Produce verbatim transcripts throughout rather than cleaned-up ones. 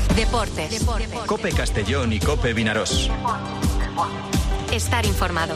Deportes. Deportes. COPE Castellón y COPE Vinarós. Estar informado.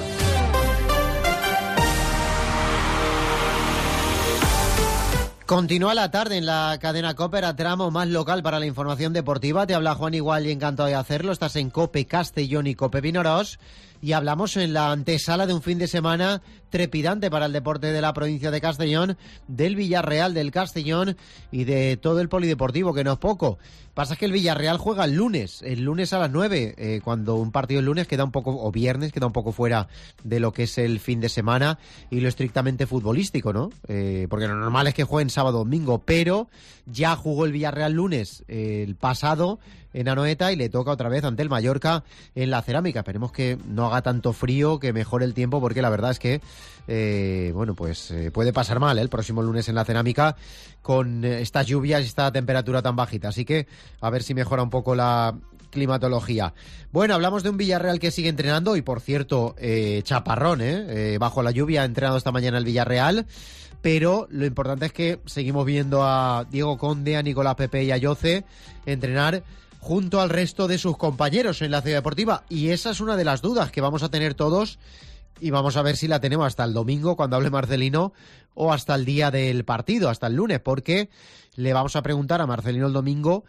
Continúa la tarde en la cadena COPE, a tramo más local para la información deportiva. Te habla Juan Igual y encantado de hacerlo. Estás en COPE Castellón y COPE Vinarós y hablamos en la antesala de un fin de semana trepidante para el deporte de la provincia de Castellón, del Villarreal, del Castellón y de todo el polideportivo, que no es poco. Pasa que el Villarreal juega el lunes, el lunes a las nueve, eh, cuando un partido el lunes queda un poco, o viernes, queda un poco fuera de lo que es el fin de semana y lo estrictamente futbolístico, ¿no? Eh, porque lo normal es que jueguen sábado o domingo, pero ya jugó el Villarreal lunes, eh, el pasado, en Anoeta, y le toca otra vez ante el Mallorca en la Cerámica. Esperemos que no haga tanto frío, que mejore el tiempo, porque la verdad es que eh, bueno, pues eh, puede pasar mal, ¿eh? El próximo lunes en la Cerámica con eh, estas lluvias y esta temperatura tan bajita. Así que a ver si mejora un poco la climatología. Bueno, hablamos de un Villarreal que sigue entrenando y, por cierto, eh, chaparrón, ¿eh? Eh, bajo la lluvia ha entrenado esta mañana el Villarreal, pero lo importante es que seguimos viendo a Diego Conde, a Nicolás Pepe y a Yoce entrenar junto al resto de sus compañeros en la Ciudad Deportiva, y esa es una de las dudas que vamos a tener todos, y vamos a ver si la tenemos hasta el domingo cuando hable Marcelino, o hasta el día del partido, hasta el lunes, porque le vamos a preguntar a Marcelino el domingo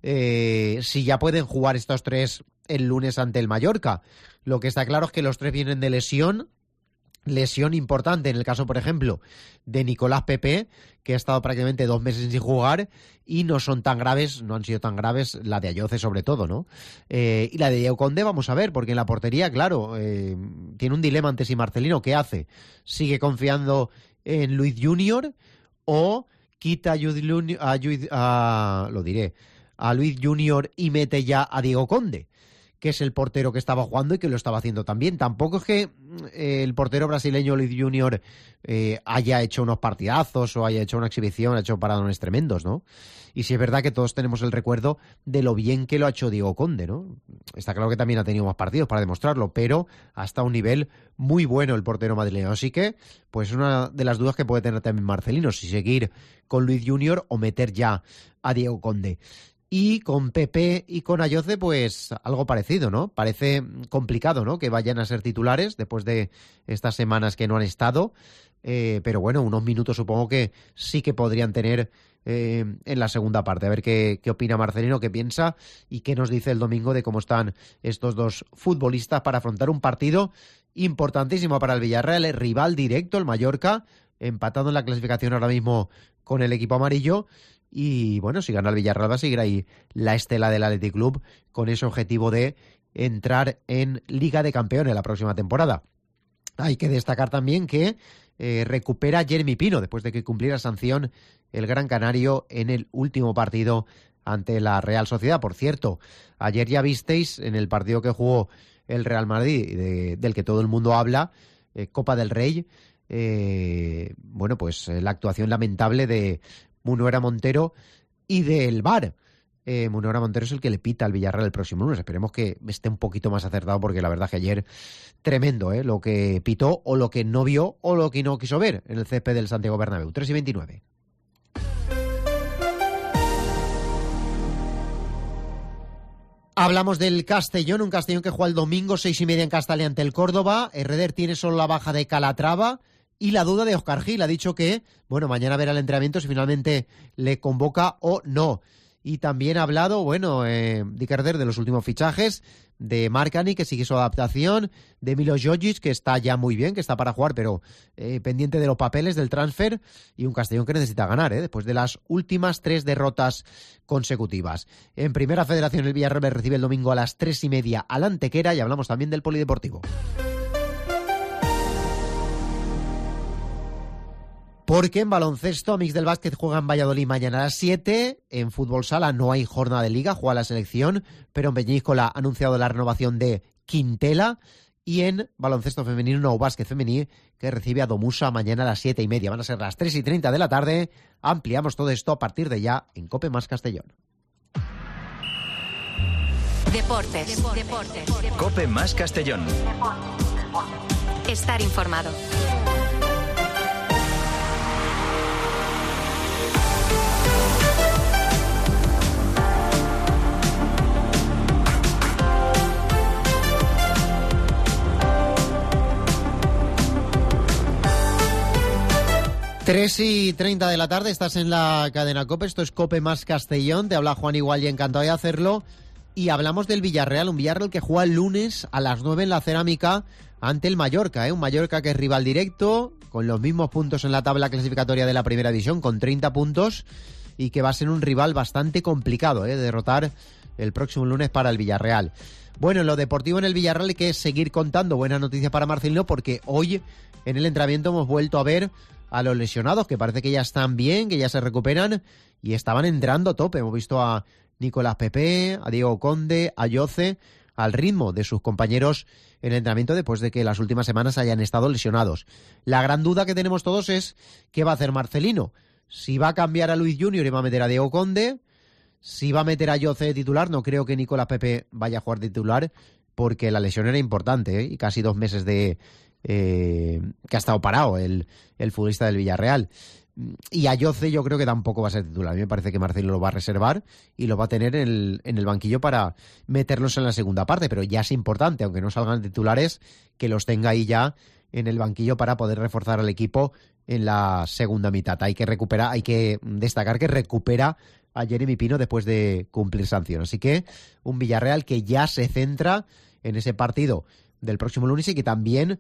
eh, si ya pueden jugar estos tres el lunes ante el Mallorca. Lo que está claro es que los tres vienen de lesión, lesión importante en el caso, por ejemplo, de Nicolás Pepe, que ha estado prácticamente dos meses sin jugar, y no son tan graves, no han sido tan graves, la de Ayoce sobre todo, ¿no? Eh, y la de Diego Conde, vamos a ver, porque en la portería, claro, eh, tiene un dilema ante sí Marcelino. ¿Qué hace? ¿Sigue confiando en Luis Junior o quita a, Luis, a, a, lo diré, a Luis Junior y mete ya a Diego Conde, que es el portero que estaba jugando y que lo estaba haciendo también? Tampoco es que eh, el portero brasileño Luis Junior eh, haya hecho unos partidazos o haya hecho una exhibición, ha hecho paradones tremendos, ¿no? Y sí es verdad que todos tenemos el recuerdo de lo bien que lo ha hecho Diego Conde, ¿no? Está claro que también ha tenido más partidos para demostrarlo, pero hasta un nivel muy bueno el portero madrileño. Así que, pues una de las dudas que puede tener también Marcelino, si seguir con Luis Junior o meter ya a Diego Conde. Y con Pepe y con Ayoce, pues algo parecido, ¿no? Parece complicado, ¿no?, que vayan a ser titulares después de estas semanas que no han estado. Eh, pero bueno, unos minutos supongo que sí que podrían tener eh, en la segunda parte. A ver qué, qué opina Marcelino, qué piensa y qué nos dice el domingo de cómo están estos dos futbolistas para afrontar un partido importantísimo para el Villarreal. El rival directo, el Mallorca, empatado en la clasificación ahora mismo con el equipo amarillo. Y bueno, si gana el Villarreal va a seguir ahí la estela del Athletic Club con ese objetivo de entrar en Liga de Campeones la próxima temporada. Hay que destacar también que eh, recupera Jeremy Pino después de que cumpliera sanción el Gran Canario en el último partido ante la Real Sociedad. Por cierto, ayer ya visteis en el partido que jugó el Real Madrid, de, del que todo el mundo habla, eh, Copa del Rey, eh, bueno, pues eh, la actuación lamentable de Munuera Montero y del V A R. Eh, Munuera Montero es el que le pita al Villarreal el próximo lunes. Esperemos que esté un poquito más acertado, porque la verdad que ayer tremendo, ¿eh? Lo que pitó o lo que no vio o lo que no quiso ver en el césped del Santiago Bernabéu. tres y veintinueve. Hablamos del Castellón, un Castellón que juega el domingo seis y media en Castalia ante el Córdoba. Herreder tiene solo la baja de Calatrava y la duda de Óscar Gil. Ha dicho que, bueno, mañana verá el entrenamiento si finalmente le convoca o no. Y también ha hablado, bueno, eh, Dick Herreder, de los últimos fichajes, de Marcani, que sigue su adaptación, de Milo Jojic, que está ya muy bien, que está para jugar, pero eh, pendiente de los papeles del transfer, y un Castellón que necesita ganar, ¿eh? después de las últimas tres derrotas consecutivas. En Primera Federación, el Villarreal recibe el domingo a las tres y media al Antequera, y hablamos también del polideportivo. Porque en baloncesto, Mix del Básquet juega en Valladolid mañana a las siete. En fútbol sala no hay jornada de liga, juega la selección, pero en Peñíscola ha anunciado la renovación de Quintela. Y en baloncesto femenino, no básquet femenino, que recibe a Domusa mañana a las siete y media. Van a ser las tres y treinta de la tarde. Ampliamos todo esto a partir de ya en COPE más Castellón. Deportes. Deportes. Deportes. COPE más Castellón. Estar informado. tres y treinta de la tarde, estás en la cadena COPE, esto es COPE más Castellón, te habla Juan Igual y encantado de hacerlo, y hablamos del Villarreal, un Villarreal que juega el lunes a las nueve en la Cerámica ante el Mallorca, ¿eh? Un Mallorca que es rival directo, con los mismos puntos en la tabla clasificatoria de la Primera División, con treinta puntos, y que va a ser un rival bastante complicado, ¿eh? Derrotar el próximo lunes para el Villarreal. Bueno, en lo deportivo en el Villarreal hay que seguir contando buenas noticias para Marcelino, porque hoy en el entrenamiento hemos vuelto a ver a los lesionados, que parece que ya están bien, que ya se recuperan y estaban entrando a tope. Hemos visto a Nicolás Pepe, a Diego Conde, a Yoce, al ritmo de sus compañeros en el entrenamiento después de que las últimas semanas hayan estado lesionados. La gran duda que tenemos todos es qué va a hacer Marcelino. Si va a cambiar a Luis Junior y va a meter a Diego Conde, si va a meter a Yoce de titular. No creo que Nicolás Pepe vaya a jugar de titular porque la lesión era importante, ¿eh? Y casi dos meses de eh, que ha estado parado el, el futbolista del Villarreal. Y a Yoce yo creo que tampoco va a ser titular. A mí me parece que Marcelino lo va a reservar y lo va a tener en el, en el banquillo para meterlos en la segunda parte, pero ya es importante, aunque no salgan titulares, que los tenga ahí ya en el banquillo para poder reforzar al equipo en la segunda mitad. Hay que recuperar, hay que destacar que recupera a Jeremy Pino después de cumplir sanción. Así que un Villarreal que ya se centra en ese partido del próximo lunes y que también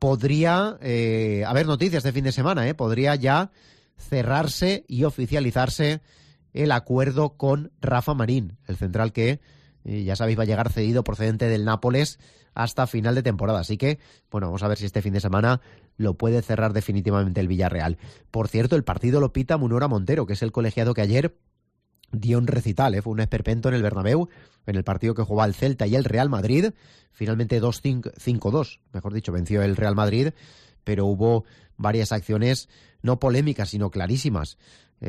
podría eh, haber noticias de fin de semana, ¿eh? Podría ya cerrarse y oficializarse el acuerdo con Rafa Marín, el central que, eh, ya sabéis, va a llegar cedido procedente del Nápoles hasta final de temporada. Así que, bueno, vamos a ver si este fin de semana lo puede cerrar definitivamente el Villarreal. Por cierto, el partido lo pita Munora Montero, que es el colegiado que ayer dio un recital, ¿eh? Fue un esperpento en el Bernabéu, en el partido que jugaba el Celta y el Real Madrid. Finalmente dos cinco dos, mejor dicho, venció el Real Madrid, pero hubo varias acciones no polémicas, sino clarísimas.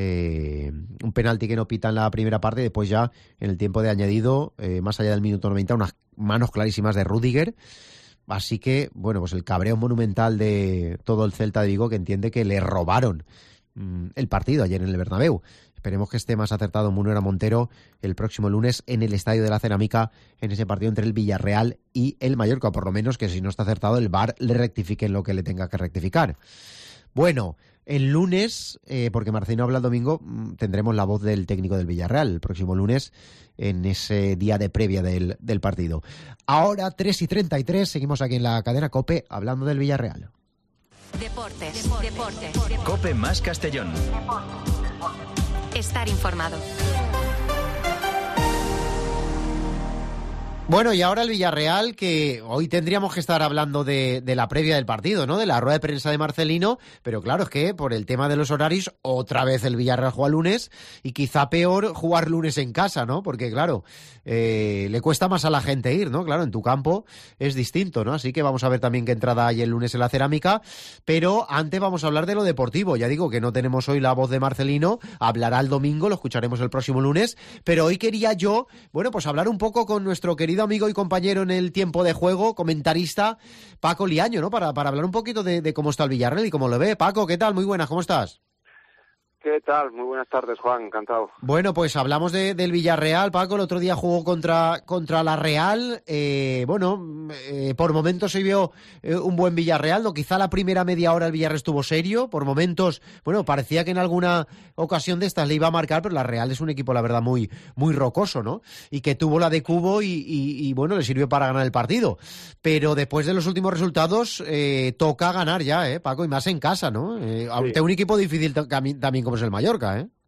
Eh, un penalti que no pita en la primera parte y después ya en el tiempo de añadido, eh, más allá del minuto noventa, unas manos clarísimas de Rüdiger. Así que, bueno, pues el cabreo monumental de todo el Celta de Vigo, que entiende que le robaron mmm, el partido ayer en el Bernabéu. Esperemos que esté más acertado Munera Montero el próximo lunes en el Estadio de la Cerámica, en ese partido entre el Villarreal y el Mallorca, por lo menos que si no está acertado el V A R le rectifique en lo que le tenga que rectificar. Bueno, el lunes, eh, porque Marcelino habla el domingo, tendremos la voz del técnico del Villarreal el próximo lunes en ese día de previa del, del partido. Ahora, tres y treinta y tres, seguimos aquí en la cadena COPE hablando del Villarreal. Deportes, deportes, deportes. COPE más Castellón. Estar informado. Bueno, y ahora el Villarreal, que hoy tendríamos que estar hablando de, de la previa del partido, ¿no? De la rueda de prensa de Marcelino, pero claro, es que por el tema de los horarios, otra vez el Villarreal juega lunes, y quizá peor jugar lunes en casa, ¿no? Porque claro, eh, le cuesta más a la gente ir, ¿no? Claro, en tu campo es distinto, ¿no? Así que vamos a ver también qué entrada hay el lunes en la Cerámica, pero antes vamos a hablar de lo deportivo. Ya digo que no tenemos hoy la voz de Marcelino, hablará el domingo, lo escucharemos el próximo lunes, pero hoy quería yo, bueno, pues hablar un poco con nuestro querido amigo y compañero en el tiempo de juego, comentarista, Paco Liaño, ¿no? Para, para hablar un poquito de, de cómo está el Villarreal y cómo lo ve. Paco, ¿qué tal? Muy buenas, ¿cómo estás? ¿Qué tal? Muy buenas tardes, Juan, encantado. Bueno, pues hablamos de, del Villarreal. Paco, el otro día jugó contra, contra la Real. Eh, bueno, eh, por momentos se vio eh, un buen Villarreal, ¿no? Quizá la primera media hora el Villarreal estuvo serio. Por momentos, bueno, parecía que en alguna ocasión de estas le iba a marcar, pero la Real es un equipo, la verdad, muy, muy rocoso, ¿no? Y que tuvo la de Cubo y, y, y bueno, le sirvió para ganar el partido. Pero después de los últimos resultados, eh, toca ganar ya, ¿eh, Paco? Y más en casa, ¿no? Eh, sí. Tengo un equipo difícil también como es el Mallorca, ¿eh?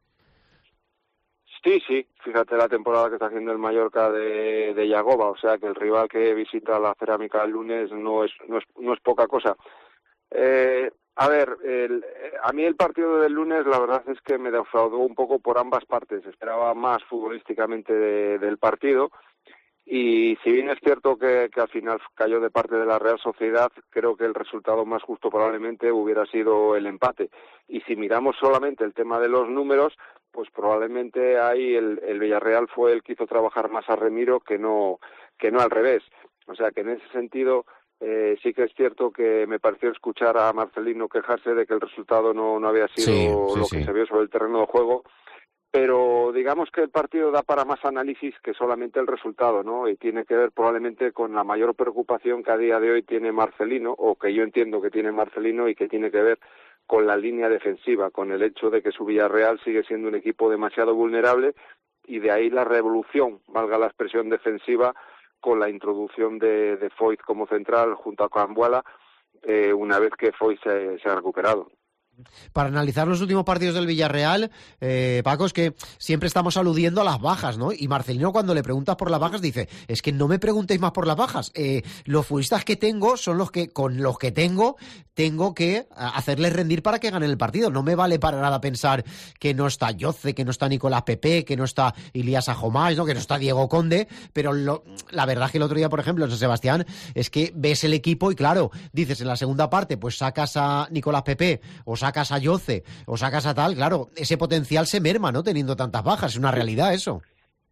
Sí, sí, fíjate la temporada que está haciendo el Mallorca de, de Yagoba, o sea que el rival que visita la Cerámica el lunes no es no es, no es poca cosa. Eh, a ver, el, a mí el partido del lunes la verdad es que me defraudó un poco por ambas partes, esperaba más futbolísticamente de, del partido. Y si bien es cierto que, que al final cayó de parte de la Real Sociedad, creo que el resultado más justo probablemente hubiera sido el empate. Y si miramos solamente el tema de los números, pues probablemente ahí el, el Villarreal fue el que hizo trabajar más a Remiro que no, que no al revés. O sea que en ese sentido eh, sí que es cierto que me pareció escuchar a Marcelino quejarse de que el resultado no, no había sido sí, sí, lo sí. que se vio sobre el terreno de juego. Pero digamos que el partido da para más análisis que solamente el resultado, ¿no? Y tiene que ver probablemente con la mayor preocupación que a día de hoy tiene Marcelino, o que yo entiendo que tiene Marcelino, y que tiene que ver con la línea defensiva, con el hecho de que su Villarreal sigue siendo un equipo demasiado vulnerable, y de ahí la revolución, valga la expresión defensiva, con la introducción de, de Foyth como central junto a Cambuala, eh, una vez que Foyth se, se ha recuperado. Para analizar los últimos partidos del Villarreal, eh, Paco, es que siempre estamos aludiendo a las bajas, ¿no? Y Marcelino, cuando le preguntas por las bajas, dice, es que no me preguntéis más por las bajas. Eh, los futbolistas que tengo son los que, con los que tengo, tengo que hacerles rendir para que ganen el partido. No me vale para nada pensar que no está Yoce, que no está Nicolás Pepe, que no está Ilías Ajomás, ¿no? Que no está Diego Conde, pero lo, la verdad es que el otro día, por ejemplo, en San Sebastián, es que ves el equipo y claro, dices en la segunda parte, pues sacas a Nicolás Pepe o sacas a Yoce o sacas a tal, claro, ese potencial se merma, ¿no? Teniendo tantas bajas, es una realidad eso.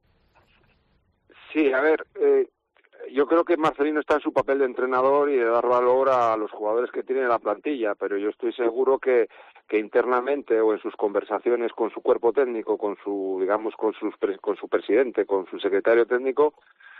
Sí, a ver, eh, yo creo que Marcelino está en su papel de entrenador y de dar valor a los jugadores que tiene en la plantilla, pero yo estoy seguro que, que internamente o en sus conversaciones con su cuerpo técnico, con su, digamos, con, sus, con su presidente, con su secretario técnico,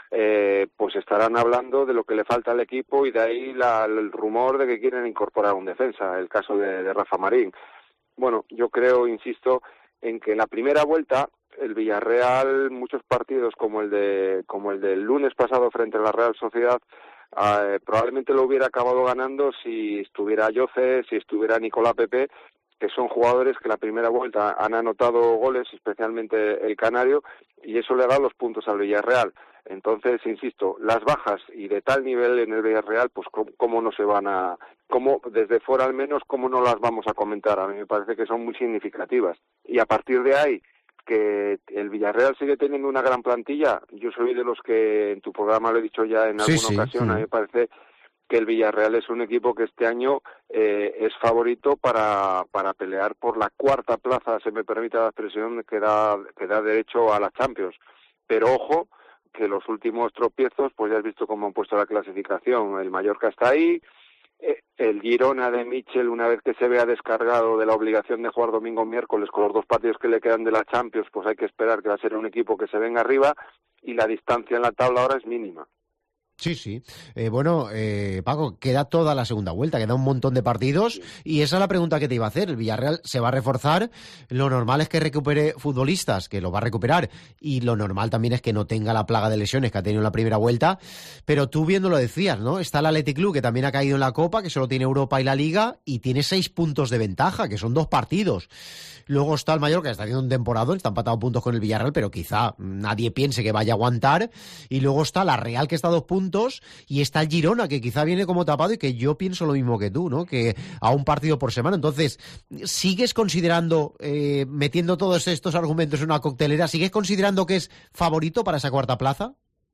Eh, pues estarán hablando de lo que le falta al equipo y de ahí la, el rumor de que quieren incorporar un defensa, el caso de, de Rafa Marín. Bueno, yo creo, insisto, en que en la primera vuelta el Villarreal, muchos partidos como el de como el del lunes pasado frente a la Real Sociedad, eh, probablemente lo hubiera acabado ganando si estuviera Yoce, si estuviera Nicolás Pepe, que son jugadores que la primera vuelta han anotado goles, especialmente el canario, y eso le da los puntos al Villarreal. Entonces, insisto, las bajas y de tal nivel en el Villarreal, pues cómo, cómo no se van a, cómo desde fuera al menos, cómo no las vamos a comentar. A mí me parece que son muy significativas. Y a partir de ahí, que el Villarreal sigue teniendo una gran plantilla, yo soy de los que en tu programa lo he dicho ya en sí, alguna sí, ocasión, sí. A mí me parece que el Villarreal es un equipo que este año eh, es favorito para, para pelear por la cuarta plaza, se me permite la expresión, que da, que da derecho a la Champions. Pero ojo, que los últimos tropiezos, pues ya has visto cómo han puesto la clasificación. El Mallorca está ahí, eh, el Girona de Michel, una vez que se vea descargado de la obligación de jugar domingo o miércoles con los dos partidos que le quedan de la Champions, pues hay que esperar que va a ser un equipo que se venga arriba, y la distancia en la tabla ahora es mínima. Sí, sí. Eh, bueno, eh, Paco, queda toda la segunda vuelta, queda un montón de partidos y esa es la pregunta que te iba a hacer. El Villarreal se va a reforzar, lo normal es que recupere futbolistas, que lo va a recuperar, y lo normal también es que no tenga la plaga de lesiones que ha tenido en la primera vuelta, pero tú bien lo decías, ¿no? Está el Athletic Club, que también ha caído en la Copa, que solo tiene Europa y la Liga, y tiene seis puntos de ventaja, que son dos partidos. Luego está el Mallorca, que está haciendo un temporadón, está empatado puntos con el Villarreal, pero quizá nadie piense que vaya a aguantar. Y luego está la Real, que está a dos puntos, y está el Girona, que quizá viene como tapado y que yo pienso lo mismo que tú, ¿no? Que a un partido por semana. Entonces, ¿sigues considerando, eh, metiendo todos estos argumentos en una coctelera, sigues considerando que es favorito para esa cuarta plaza?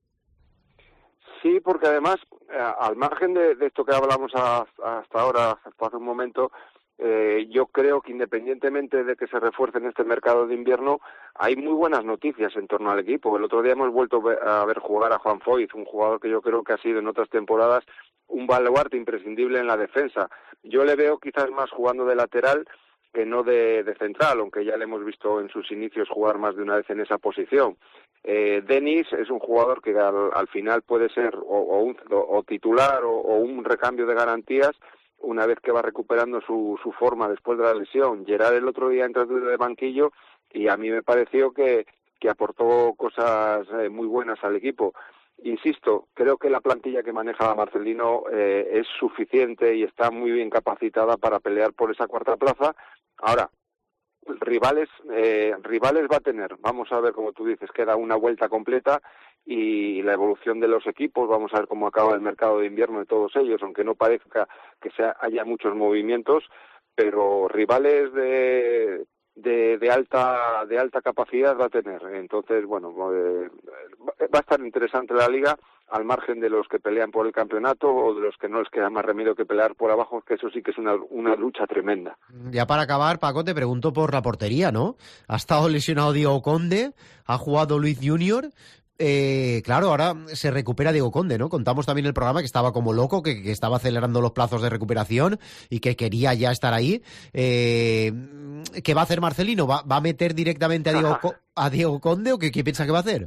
Sí, porque además, eh, al margen de, de esto que hablamos a, hasta ahora, hasta hace un momento, Eh, yo creo que independientemente de que se refuerce en este mercado de invierno, hay muy buenas noticias en torno al equipo. El otro día hemos vuelto a ver jugar a Juan Foyth, un jugador que yo creo que ha sido en otras temporadas un baluarte imprescindible en la defensa. Yo le veo quizás más jugando de lateral que no de, de central, aunque ya le hemos visto en sus inicios jugar más de una vez en esa posición. Eh, Denis es un jugador que al, al final puede ser o, o, un, o titular o, o un recambio de garantías una vez que va recuperando su, su forma después de la lesión. Gerard el otro día entró de banquillo y a mí me pareció que, que aportó cosas eh, muy buenas al equipo. Insisto, creo que la plantilla que maneja Marcelino eh, es suficiente y está muy bien capacitada para pelear por esa cuarta plaza. Ahora, rivales eh, rivales va a tener, vamos a ver, como tú dices, queda una vuelta completa y la evolución de los equipos, vamos a ver cómo acaba el mercado de invierno de todos ellos, aunque no parezca que sea, haya muchos movimientos, pero rivales de de, de alta de alta capacidad va a tener. Entonces, bueno, eh, va a estar interesante la liga, al margen de los que pelean por el campeonato o de los que no les queda más remedio que pelear por abajo, que eso sí que es una, una lucha tremenda. Ya para acabar, Paco, te pregunto por la portería, ¿no? Ha estado lesionado Diego Conde, ha jugado Luis Junior. Eh, claro, ahora se recupera Diego Conde, ¿no? Contamos también el programa que estaba como loco, que, que estaba acelerando los plazos de recuperación y que quería ya estar ahí. Eh, ¿Qué va a hacer Marcelino? ¿Va, va a meter directamente a Diego, a Diego Conde o qué, qué piensa que va a hacer?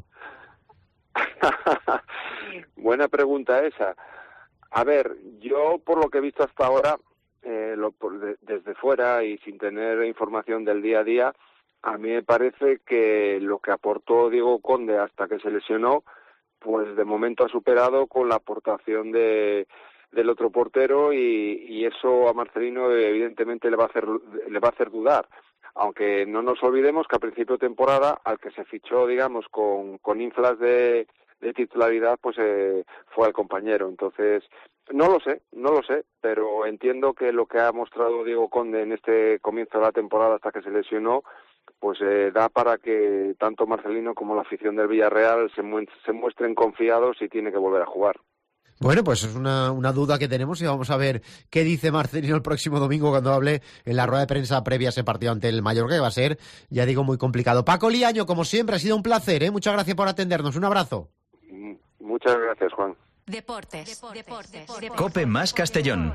Buena pregunta esa. A ver, yo por lo que he visto hasta ahora, eh, lo, por, de, desde fuera y sin tener información del día a día, a mí me parece que lo que aportó Diego Conde hasta que se lesionó, pues de momento ha superado con la aportación de del otro portero y, y eso a Marcelino evidentemente le va a hacer le va a hacer dudar, aunque no nos olvidemos que a principio de temporada al que se fichó, digamos, con, con inflas de, de titularidad, pues eh, fue al compañero. Entonces, no lo sé, no lo sé, pero entiendo que lo que ha mostrado Diego Conde en este comienzo de la temporada hasta que se lesionó, pues eh, da para que tanto Marcelino como la afición del Villarreal se, mu- se muestren confiados y tiene que volver a jugar. Bueno, pues es una, una duda que tenemos y vamos a ver qué dice Marcelino el próximo domingo cuando hable en la rueda de prensa previa a ese partido ante el Mallorca, que va a ser, ya digo, muy complicado. Paco Liaño, como siempre, ha sido un placer, ¿eh? Muchas gracias por atendernos. Un abrazo. Muchas gracias, Juan. Deportes. Deportes. Deportes. Cope más Castellón.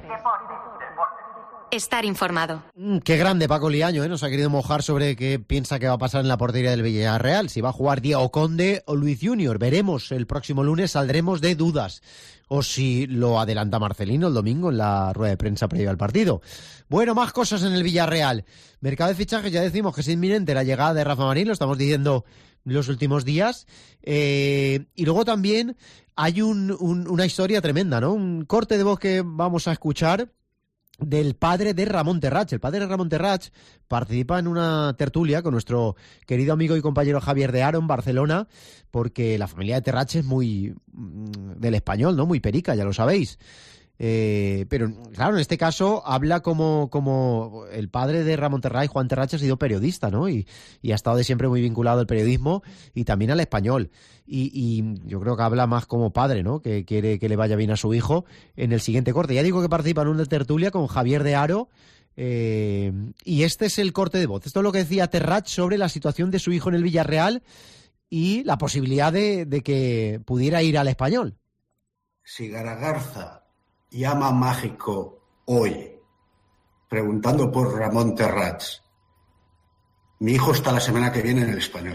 Estar informado. Mm, qué grande Paco Liaño, ¿eh? Nos ha querido mojar sobre qué piensa que va a pasar en la portería del Villarreal, si va a jugar Diego Conde o Luis Junior. Veremos el próximo lunes, saldremos de dudas. O si lo adelanta Marcelino el domingo en la rueda de prensa previa al partido. Bueno, más cosas en el Villarreal. Mercado de fichajes, ya decimos que es inminente la llegada de Rafa Marín, lo estamos diciendo los últimos días. Eh, y luego también hay un, un, una historia tremenda, ¿no? Un corte de voz que vamos a escuchar del padre de Ramón Terrach. El padre de Ramón Terrach participa en una tertulia con nuestro querido amigo y compañero Javier de Haro en Barcelona, porque la familia de Terrach es muy del español, ¿no? Muy perica, ya lo sabéis. Eh, pero claro, en este caso habla como, como el padre de Ramón Terrach, Juan Terrach, ha sido periodista, ¿no? Y, y ha estado de siempre muy vinculado al periodismo y también al español. Y, y yo creo que habla más como padre, ¿no? Que quiere que le vaya bien a su hijo en el siguiente corte. Ya digo que participa en una tertulia con Javier de Haro. Eh, y este es el corte de voz. Esto es lo que decía Terrach sobre la situación de su hijo en el Villarreal y la posibilidad de, de que pudiera ir al español. Si Garagarza llama mágico hoy, preguntando por Ramón Terrach, mi hijo está la semana que viene en el español.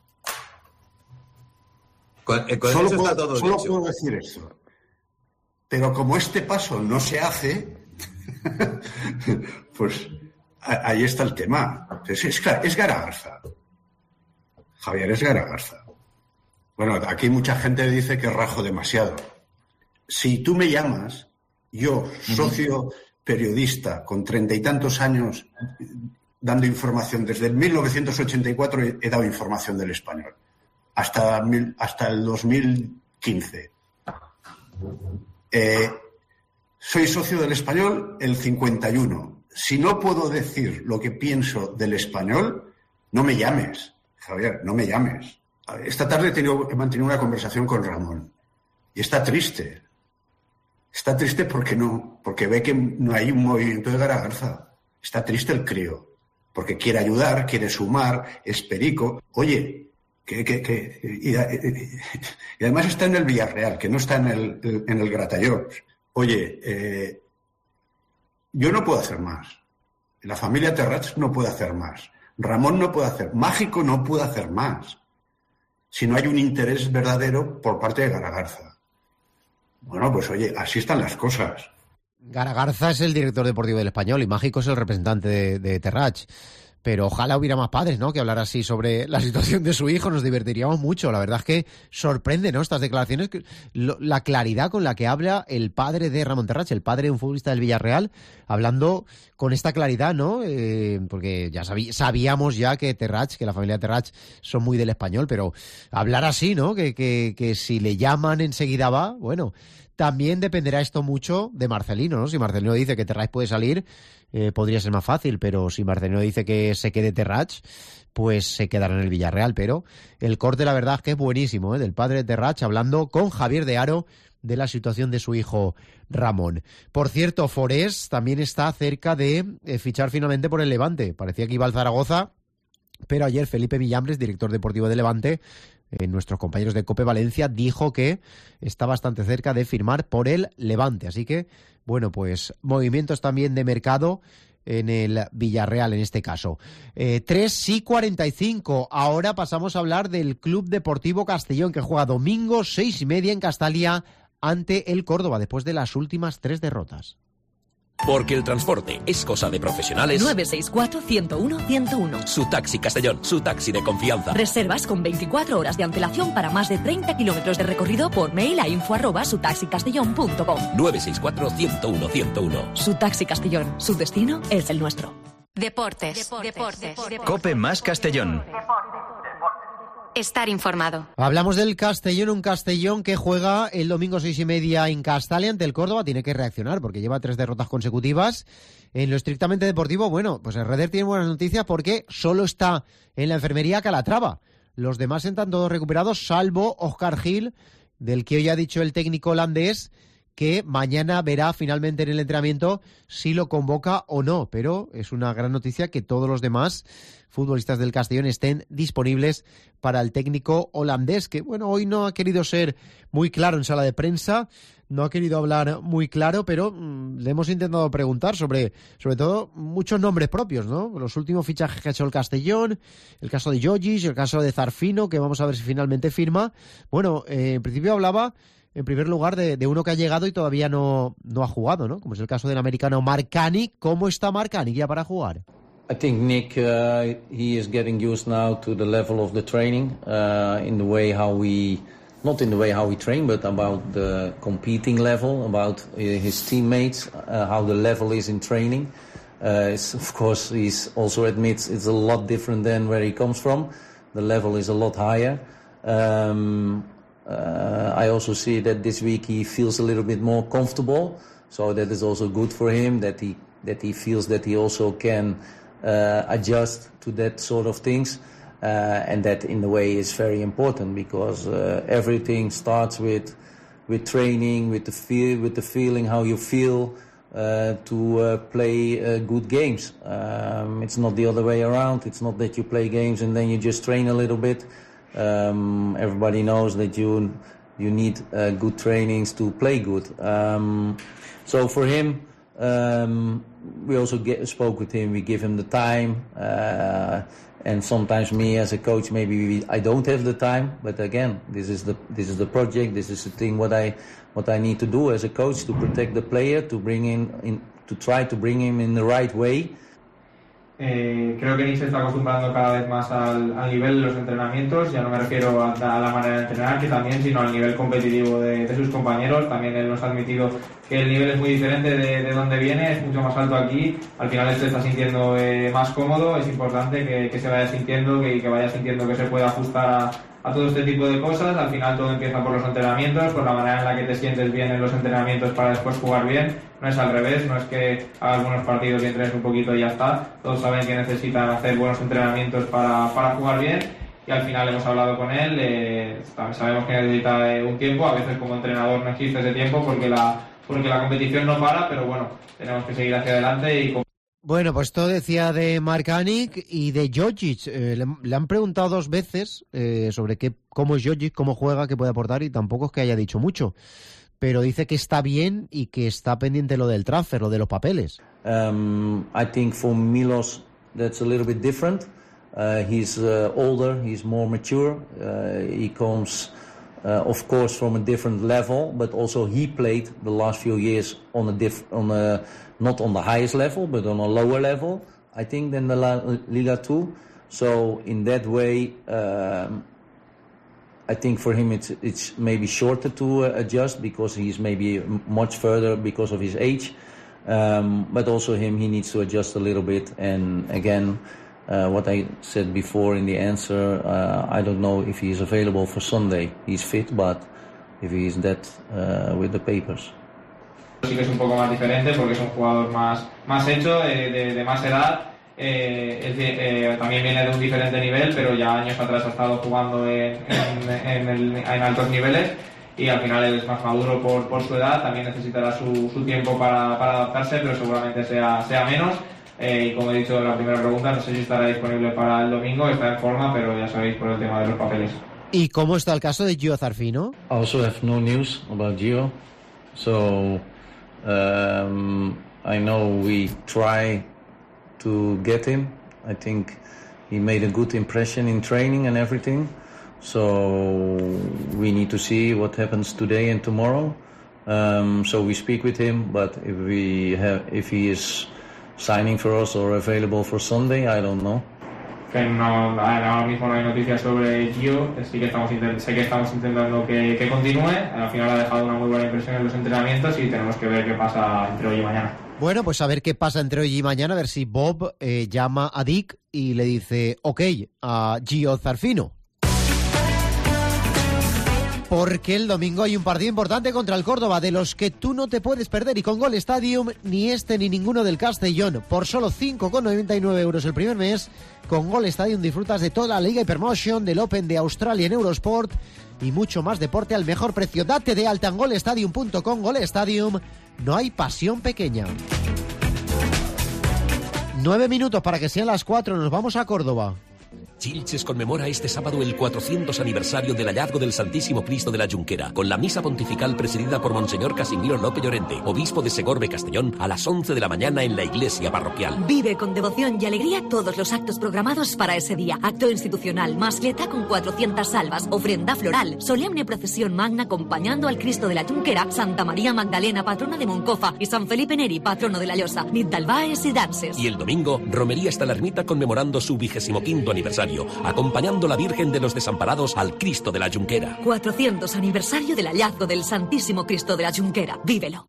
Con, eh, con solo eso puedo, está todo solo dicho. puedo decir eso. Pero como este paso no se hace, pues a, ahí está el tema. Es, es, es Garagarza. Javier, es Garagarza. Bueno, aquí mucha gente dice que rajo demasiado. Si tú me llamas, yo, socio periodista, con treinta y tantos años dando información, desde mil novecientos ochenta y cuatro he, he dado información del español, hasta, mil, hasta el dos mil quince. Eh, soy socio del español el cincuenta y uno. Si no puedo decir lo que pienso del español, no me llames, Javier, no me llames. Esta tarde he, tenido, he mantenido una conversación con Ramón y está triste. Está triste porque no, porque ve que no hay un movimiento de Garagarza. Está triste el crío, porque quiere ayudar, quiere sumar, es perico. Oye, que, que, que y, y además está en el Villarreal, que no está en el, en el Gratallops. Oye, eh, yo no puedo hacer más. La familia Terrach no puede hacer más. Ramón no puede hacer, Mágico no puede hacer más. Si no hay un interés verdadero por parte de Garagarza. Bueno, pues oye, así están las cosas. Garagarza es el director deportivo del Español y Mágico es el representante de, de Terrach. Pero ojalá hubiera más padres, ¿no? Que hablar así sobre la situación de su hijo, nos divertiríamos mucho. La verdad es que sorprende, ¿no? Estas declaraciones, lo, la claridad con la que habla el padre de Ramón Terrach, el padre de un futbolista del Villarreal, hablando con esta claridad, ¿no? Eh, porque ya sabí, sabíamos ya que Terrach, que la familia Terrach son muy del Español, pero hablar así, ¿no? Que, que, que si le llaman enseguida va, bueno. También dependerá esto mucho de Marcelino, ¿no? Si Marcelino dice que Terrach puede salir, eh, podría ser más fácil, pero si Marcelino dice que se quede Terrach, pues se quedará en el Villarreal. Pero el corte, la verdad, es que es buenísimo, ¿eh? Del padre de Terrach, hablando con Javier de Haro de la situación de su hijo Ramón. Por cierto, Forés también está cerca de eh, fichar finalmente por el Levante. Parecía que iba al Zaragoza, pero ayer Felipe Villambres, director deportivo de Levante, Eh, nuestros compañeros de COPE Valencia, dijo que está bastante cerca de firmar por el Levante. Así que, bueno, pues movimientos también de mercado en el Villarreal en este caso. Eh, tres y cuarenta y cinco. Ahora pasamos a hablar del Club Deportivo Castellón, que juega domingo seis y media en Castalia ante el Córdoba, después de las últimas tres derrotas. Porque el transporte es cosa de profesionales. nueve seis cuatro, ciento uno, ciento uno. Su Taxi Castellón, su taxi de confianza. Reservas con veinticuatro horas de antelación para más de treinta kilómetros de recorrido por mail a info arroba sutaxicastellón punto com. nueve seis cuatro, ciento uno, ciento uno. Su Taxi Castellón, su destino es el nuestro. Deportes, deportes, deportes, deportes. Cope más Castellón. Estar informado. Hablamos del Castellón, un Castellón que juega el domingo seis y media en Castalia ante el Córdoba. Tiene que reaccionar porque lleva tres derrotas consecutivas. En lo estrictamente deportivo, bueno, pues el Reder tiene buenas noticias porque solo está en la enfermería Calatrava. Los demás están todos recuperados, salvo Óscar Gil, del que hoy ha dicho el técnico holandés que mañana verá finalmente en el entrenamiento si lo convoca o no. Pero es una gran noticia que todos los demás futbolistas del Castellón estén disponibles para el técnico holandés, que bueno, hoy no ha querido ser muy claro en sala de prensa, no ha querido hablar muy claro, pero mmm, le hemos intentado preguntar sobre, sobre todo, muchos nombres propios, ¿no? Los últimos fichajes que ha hecho el Castellón, el caso de Jojic, el caso de Zarfino, que vamos a ver si finalmente firma. Bueno, eh, en principio hablaba en primer lugar de, de uno que ha llegado y todavía no, no ha jugado, ¿no? Como es el caso del americano Marcani. ¿Cómo está Marcani ya para jugar? I think Nick, uh, he is getting used now to the level of the training, uh, in the way how we, not in the way how we train, but about the competing level, about uh, his teammates, uh, how the level is in training. Uh, it's, of course, he also admits it's a lot different than where he comes from. The level is a lot higher. Um, uh, I also see that this week he feels a little bit more comfortable, so that is also good for him, that he, that he feels that he also can Uh, adjust to that sort of things, uh, and that in a way is very important because uh, everything starts with with training, with the feel, with the feeling how you feel uh, to uh, play uh, good games. Um, it's not the other way around. It's not that you play games and then you just train a little bit. Um, everybody knows that you you need uh, good trainings to play good. Um, so for him. Um, we also get, spoke with him, we give him the time, uh, and sometimes me as a coach, maybe we, I don't have the time, but again, this is the this is the project, this is the thing what I what I need to do as a coach to protect the player, to bring in, in to try to bring him in the right way. Eh, creo que Nick se está acostumbrando cada vez más al, al nivel de los entrenamientos. Ya no me refiero a, a la manera de entrenar, que también, sino al nivel competitivo de, de sus compañeros. También él nos ha admitido que el nivel es muy diferente de, de donde viene, es mucho más alto aquí. Al final él se está sintiendo eh, más cómodo. Es importante que, que se vaya sintiendo, que, que vaya sintiendo que se puede ajustar a, a todo este tipo de cosas. Al final todo empieza por los entrenamientos, por la manera en la que te sientes bien en los entrenamientos para después jugar bien. No es al revés, no es que hagas buenos partidos y entrenes un poquito y ya está. Todos saben que necesitan hacer buenos entrenamientos para, para jugar bien, y al final hemos hablado con él. Eh, sabemos que necesita eh, un tiempo, a veces como entrenador no existe ese tiempo porque la, porque la competición no para, pero bueno, tenemos que seguir hacia adelante y... Bueno, pues esto decía de Marcani y de Jojic. Eh, le, le han preguntado dos veces eh, sobre qué, cómo es Jojic, cómo juega, qué puede aportar, y tampoco es que haya dicho mucho. Pero dice que está bien y que está pendiente lo del transfer, lo de los papeles. Um, I think for Milos that's a little bit different. Uh, he's uh, older, he's more mature. Uh, he comes, uh, of course, from a different level, but also he played the last few years on a diff, on a not on the highest level, but on a lower level, I think, than the La Liga two. So in that way. Um, I think for him it's it's maybe shorter to uh, adjust because he's maybe much further because of his age, um, but also him he needs to adjust a little bit. And again, uh, what I said before in the answer, uh, I don't know if he's available for Sunday. He's fit, but if he's that uh, with the papers. Sí que es un poco más diferente porque es un jugador más más hecho, de, de, de más edad. Eh, es, eh, también viene de un diferente nivel, pero ya años atrás ha estado jugando en, en, en, el, en altos niveles, y al final él es más maduro por, por su edad. También necesitará su, su tiempo para, para adaptarse, pero seguramente sea, sea menos. Eh, y como he dicho en la primera pregunta, no sé si estará disponible para el domingo, está en forma, pero ya sabéis por el tema de los papeles. ¿Y cómo está el caso de Gio Zarfino? I also have no news about Gio, so um, I know we try to get him. I think he made a good impression in training and everything. So we need to see what happens today and tomorrow. Um, so we speak with him, but if we have, if he is signing for us or available for Sunday, I don't know. Que no, ahora mismo no hay noticias sobre Gio, sí que estamos intent- sé que estamos intentando que, que continúe, al final ha dejado una muy buena impresión en los entrenamientos y tenemos que ver qué pasa entre hoy y mañana. Bueno, pues a ver qué pasa entre hoy y mañana, a ver si Bob eh, llama a Dick y le dice ok a Gio Zarfino. Porque el domingo hay un partido importante contra el Córdoba, de los que tú no te puedes perder, y con Gol Stadium ni este ni ninguno del Castellón. Por solo cinco con noventa y nueve euros el primer mes, con Gol Stadium disfrutas de toda la Liga Hypermotion, del Open de Australia en Eurosport y mucho más deporte al mejor precio. Date de alta en golestadium punto com. Gol Stadium, no hay pasión pequeña. Nueve minutos para que sean las cuatro, nos vamos a Córdoba. Chilches conmemora este sábado el cuatrocientos aniversario del hallazgo del Santísimo Cristo de la Junquera, con la misa pontifical presidida por Monseñor Casimiro López Llorente, obispo de Segorbe Castellón, a las once de la mañana en la iglesia parroquial. Vive con devoción y alegría todos los actos programados para ese día. Acto institucional, mascleta con cuatrocientas salvas, ofrenda floral, solemne procesión magna acompañando al Cristo de la Junquera, Santa María Magdalena, patrona de Moncofa, y San Felipe Neri, patrono de la Llosa, nit d'Albaes y danses. Y el domingo, romería hasta la ermita conmemorando su vigésimo quinto aniversario, acompañando la Virgen de los Desamparados al Cristo de la Junquera. cuatrocientos aniversario del hallazgo del Santísimo Cristo de la Junquera. Vívelo.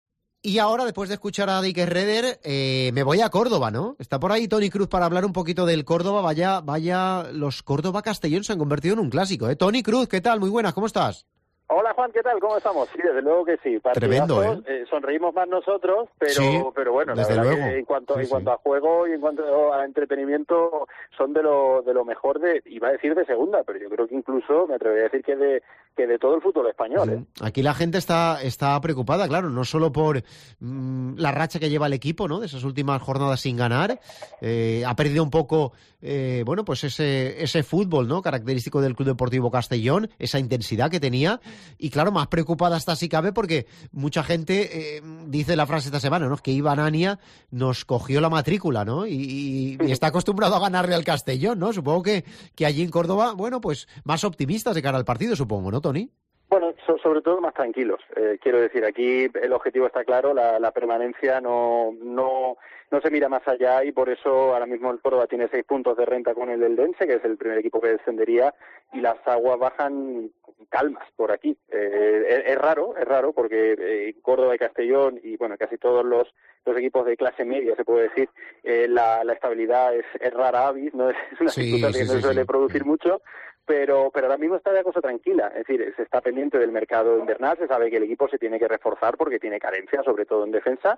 Y ahora, después de escuchar a Dick Reder, eh, me voy a Córdoba, ¿no? Está por ahí Tony Cruz para hablar un poquito del Córdoba. Vaya, vaya, los Córdoba-Castellón se han convertido en un clásico, ¿eh? Tony Cruz, ¿qué tal? Muy buenas, ¿cómo estás? Hola Juan, ¿qué tal? ¿Cómo estamos? Sí, desde luego que sí. Tremendo, ¿eh? eh. Sonreímos más nosotros, pero sí, pero bueno, desde la verdad luego. que en cuanto Sí, en sí. cuanto a juego y en cuanto a entretenimiento son de lo de lo mejor de, iba a decir de segunda, pero yo creo que incluso me atrevería a decir que de que de todo el fútbol español, ¿eh? Aquí la gente está, está preocupada, claro, no solo por mmm, la racha que lleva el equipo, ¿no? De esas últimas jornadas sin ganar. Eh, ha perdido un poco, eh, bueno, pues ese, ese fútbol, ¿no? Característico del Club Deportivo Castellón, esa intensidad que tenía. Y claro, más preocupada hasta si cabe porque mucha gente eh, dice la frase esta semana, ¿no? Que Iván Ania nos cogió la matrícula, ¿no? Y, y, y está acostumbrado a ganarle al Castellón, ¿no? Supongo que, que allí en Córdoba, bueno, pues más optimistas de cara al partido, supongo, ¿no, Tony? Bueno, so, sobre todo más tranquilos. Eh, quiero decir, aquí el objetivo está claro, la, la permanencia no, no, no se mira más allá y por eso ahora mismo el Córdoba tiene seis puntos de renta con el del Dense, que es el primer equipo que descendería, y las aguas bajan calmas por aquí. Eh, es, es raro, es raro porque eh, Córdoba y Castellón y bueno, casi todos los, los equipos de clase media, se puede decir, eh, la, la estabilidad es, es rara avis, no es una Sí, circunstancia sí, que no sí, suele sí. producir mucho. Pero, pero ahora mismo está la cosa tranquila, es decir, se está pendiente del mercado invernal, se sabe que el equipo se tiene que reforzar porque tiene carencia, sobre todo en defensa,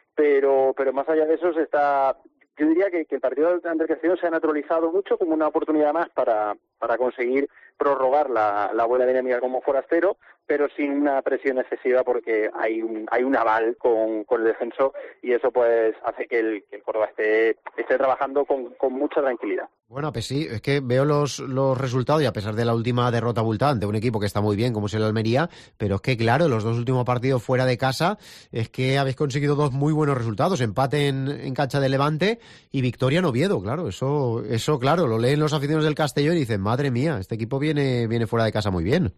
pero, pero más allá de eso se está, yo diría que, que el partido ante el Castellón se ha naturalizado mucho como una oportunidad más para, para conseguir prorrogar la, la buena dinámica como forastero, pero sin una presión excesiva porque hay un, hay un aval con, con el descenso y eso pues hace que el, que el Córdoba esté, esté trabajando con, con mucha tranquilidad. Bueno, pues sí, es que veo los, los resultados y a pesar de la última derrota abultada ante un equipo que está muy bien como es el Almería, pero es que claro, los dos últimos partidos fuera de casa es que habéis conseguido dos muy buenos resultados, empate en, en cancha de Levante y victoria en Oviedo, claro, eso, eso claro, lo leen los aficionados del Castellón y dicen, madre mía, este equipo viene, viene fuera de casa muy bien.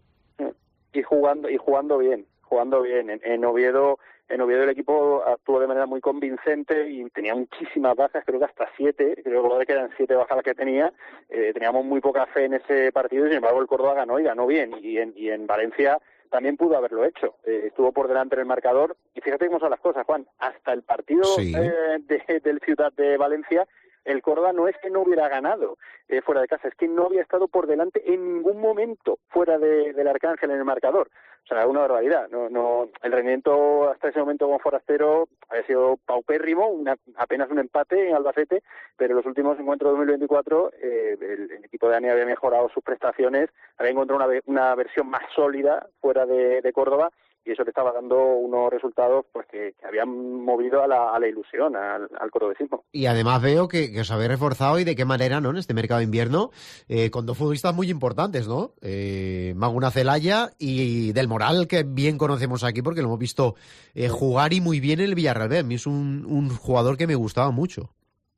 Y jugando, y jugando bien, jugando bien. En, en Oviedo, en Oviedo el equipo actuó de manera muy convincente y tenía muchísimas bajas, creo que hasta siete, creo que eran siete bajas las que tenía. Eh, teníamos muy poca fe en ese partido y sin embargo el Córdoba ganó y ganó bien. Y en, y en Valencia también pudo haberlo hecho. Eh, estuvo por delante en el marcador y fíjate cómo son las cosas, Juan. Hasta el partido Sí. eh, de, del Ciudad de Valencia, el Córdoba no es que no hubiera ganado eh, fuera de casa, es que no había estado por delante en ningún momento fuera de, del Arcángel en el marcador. O sea, una barbaridad. No, no, el rendimiento hasta ese momento como forastero había sido paupérrimo, una, apenas un empate en Albacete, pero en los últimos encuentros de dos mil veinticuatro eh, el, el equipo de Dani había mejorado sus prestaciones, había encontrado una, una versión más sólida fuera de, de Córdoba y eso le estaba dando unos resultados pues que, que habían movido a la, a la ilusión, al, al cordobesismo. Y además veo que, que os habéis reforzado y de qué manera, ¿no? En este mercado de invierno, eh, con dos futbolistas muy importantes, ¿no? Eh, Maguna Celaya y Del Moral, que bien conocemos aquí porque lo hemos visto eh, jugar y muy bien en el Villarreal B. A mí es un, un jugador que me gustaba mucho.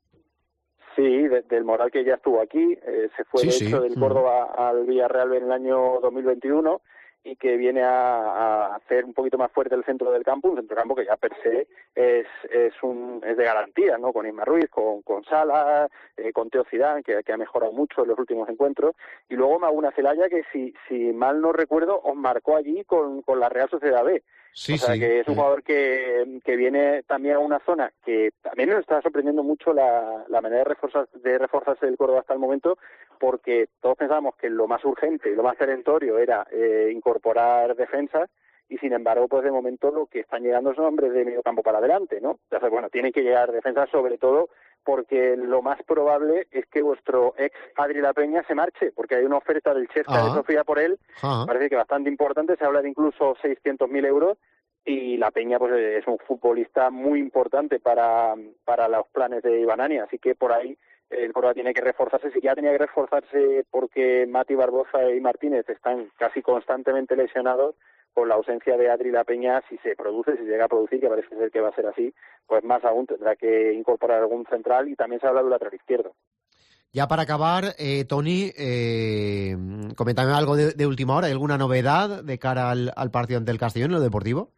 Sí, de, Del Moral que ya estuvo aquí, eh, se fue Sí, de sí. hecho del Mm. Córdoba al Villarreal en el año dos mil veintiuno y que viene a, a hacer un poquito más fuerte el centro del campo, un centrocampo que ya per se es es un es de garantía, ¿no? Con Isma Ruiz, con, con Sala, eh, con Teo Zidane, que, que ha mejorado mucho en los últimos encuentros, y luego Maguna Celaya, que si si mal no recuerdo, os marcó allí con, con la Real Sociedad B. Sí, o sea, sí, que es un sí. jugador que, que viene también a una zona que también nos está sorprendiendo mucho la, la manera de, reforzar, de reforzarse del Córdoba hasta el momento, porque todos pensábamos que lo más urgente y lo más perentorio era eh, incorporar defensas, y sin embargo, pues de momento lo que están llegando son hombres de medio campo para adelante, ¿no? Entonces, bueno, tienen que llegar defensas, sobre todo porque lo más probable es que vuestro ex Adri La Peña se marche, porque hay una oferta del Chesca Ah. de Sofía por él, Ah. parece que bastante importante, se habla de incluso seiscientos mil euros, y La Peña pues es un futbolista muy importante para, para los planes de Ibanani, así que por ahí el Córdoba tiene que reforzarse. Si ya tenía que reforzarse porque Mati Barbosa y Martínez están casi constantemente lesionados, con la ausencia de Adri La Peña, si se produce, si llega a producir, que parece ser que va a ser así, pues más aún tendrá que incorporar algún central, y también se habla de un lateral izquierdo. Ya para acabar, eh, Tony, eh, coméntame algo de, de última hora. ¿Hay alguna novedad de cara al, al partido ante el Castellón en lo deportivo?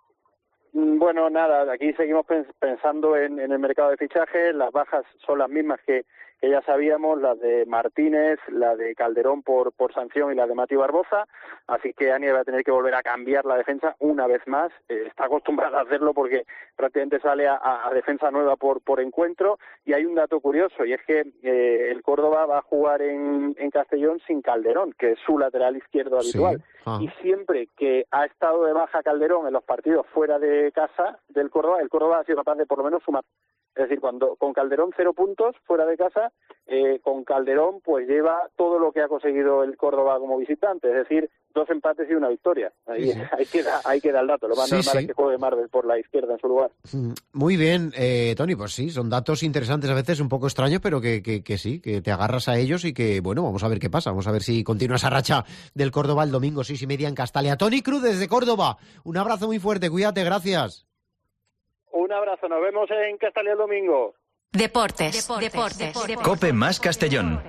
Bueno, nada, aquí seguimos pensando en, en el mercado de fichajes. Las bajas son las mismas que, que ya sabíamos, las de Martínez, la de Calderón por, por sanción y la de Mati Barbosa, así que Ania va a tener que volver a cambiar la defensa una vez más. Eh, está acostumbrada a hacerlo porque prácticamente sale a, a defensa nueva por, por encuentro, y hay un dato curioso, y es que eh, el Córdoba va a jugar en, en Castellón sin Calderón, que es su lateral izquierdo habitual. Sí. Ah. Y siempre que ha estado de baja Calderón en los partidos fuera de casa del Córdoba, el Córdoba ha sido capaz de por lo menos sumar. Es decir, cuando con Calderón cero puntos fuera de casa, eh, con Calderón pues lleva todo lo que ha conseguido el Córdoba como visitante, es decir, dos empates y una victoria. Ahí, Sí, sí. ahí, queda, ahí queda el dato. Lo más Sí, normal sí. es que juegue Marvel por la izquierda en su lugar. Muy bien, eh, Tony, pues sí, son datos interesantes, a veces un poco extraños, pero que, que, que sí, que te agarras a ellos y que, bueno, vamos a ver qué pasa, vamos a ver si continúa esa racha del Córdoba el domingo, seis y media en Castalia. Tony Cruz desde Córdoba, un abrazo muy fuerte, cuídate, gracias. Un abrazo, nos vemos en Castalia el domingo. Deportes, deportes, deportes. Cope más Castellón.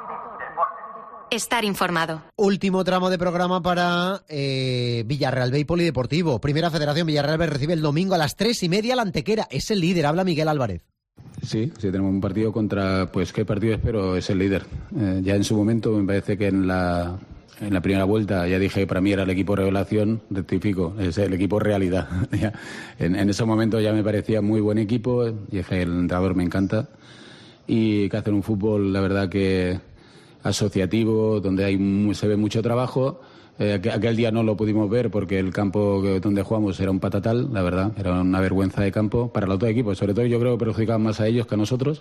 Estar informado. Último tramo de programa para eh, Villarreal B y Polideportivo. Primera Federación, Villarreal B recibe el domingo a las tres y media la Antequera. Es el líder, habla Miguel Álvarez. Sí, sí, tenemos un partido contra, pues qué partido es, pero es el líder. Eh, ya en su momento, me parece que en la, en la primera vuelta ya dije que para mí era el equipo revelación, rectifico, es el equipo realidad. en, en ese momento ya me parecía muy buen equipo, y dije, el entrenador me encanta, y que hacen un fútbol, la verdad que asociativo, donde hay muy, se ve mucho trabajo. Eh, aquel día no lo pudimos ver porque el campo donde jugamos era un patatal, la verdad, era una vergüenza de campo para los dos equipos, sobre todo yo creo que perjudicaban más a ellos que a nosotros.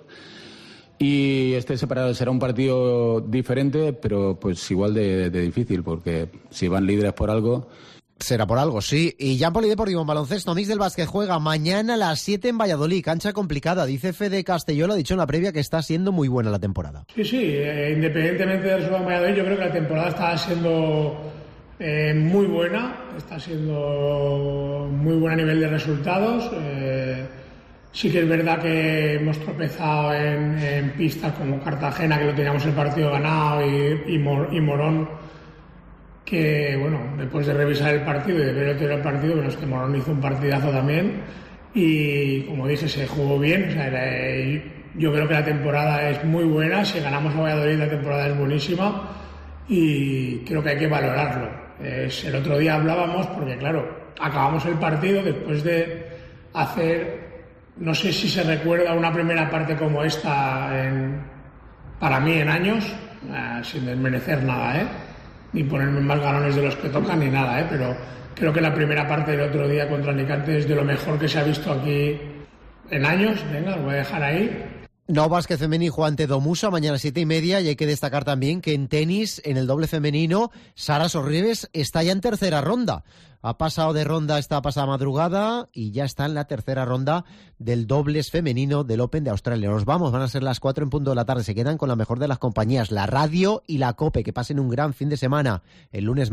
Y este separado será un partido diferente, pero pues igual de, de difícil, porque si van líderes por algo... Será por algo, sí. Y ya en Polideportivo, en baloncesto, Mix del Vázquez juega mañana a las siete en Valladolid. Cancha complicada, dice Fede Castelló, lo ha dicho en la previa, que está siendo muy buena la temporada. Sí, sí, eh, independientemente del resultado en Valladolid, yo creo que la temporada está siendo eh, muy buena, está siendo muy buena a nivel de resultados. Eh, sí que es verdad que hemos tropezado en, en pistas como Cartagena, que lo teníamos el partido ganado, y, y, Mor, y Morón, que, bueno, después de revisar el partido y de ver el otro partido, bueno, es que Morón hizo un partidazo también, y como dije, se jugó bien. O sea, era, yo creo que la temporada es muy buena, si ganamos a Valladolid la temporada es buenísima, y creo que hay que valorarlo. Es, el otro día hablábamos, porque claro, acabamos el partido después de hacer, no sé si se recuerda una primera parte como esta, en, para mí en años, eh, sin desmerecer nada, ¿eh? ni ponerme más galones de los que tocan ni nada, ¿eh? Pero creo que la primera parte del otro día contra Alicante es de lo mejor que se ha visto aquí en años. Venga, lo voy a dejar ahí. No, Vázquez femení juega ante Domusa mañana a las siete y media, y hay que destacar también que en tenis, en el doble femenino, Sara Sorribes está ya en tercera ronda. Ha pasado de ronda esta pasada madrugada y ya está en la tercera ronda del dobles femenino del Open de Australia. Nos vamos, van a ser las cuatro en punto de la tarde. Se quedan con la mejor de las compañías, la radio y la COPE. Que pasen un gran fin de semana. El lunes